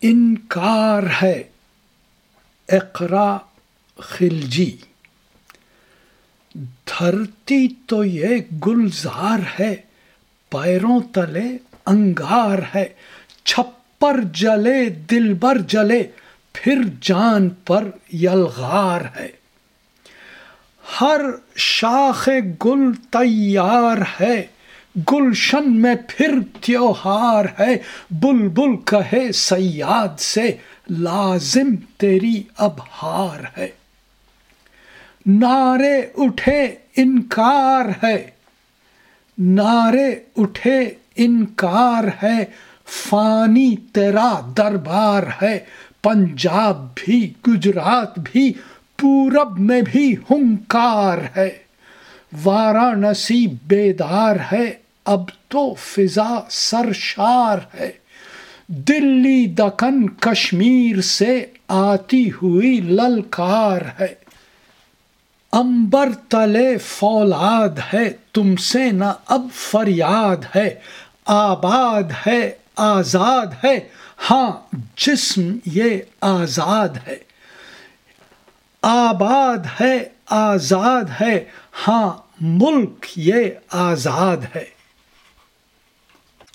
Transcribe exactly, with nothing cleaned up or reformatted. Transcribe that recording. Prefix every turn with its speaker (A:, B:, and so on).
A: انکار ہے اقرا خلجی، دھرتی تو یہ گلزار ہے، پیروں تلے انگار ہے، چھپر جلے دلبر جلے، پھر جان پر یلغار ہے، ہر شاخ گل تیار ہے، گلشن میں پھر تیوہار ہے، بلبل کہے صیاد سے لازم تیری اب ہار ہے، نعرے اٹھے انکار ہے، نعرے اٹھے انکار ہے، فانی تیرا دربار ہے، پنجاب بھی گجرات بھی پورب میں بھی ہنکار ہے، وارانسی بیدار ہے، اب تو فضا سرشار ہے، دلی دکن کشمیر سے آتی ہوئی للکار ہے، عنبر تلے فولاد ہے، تم سے نہ اب فریاد ہے، آباد ہے آزاد ہے، ہاں جسم یہ آزاد ہے، آباد ہے آزاد ہے، ہاں ملک یہ آزاد ہے۔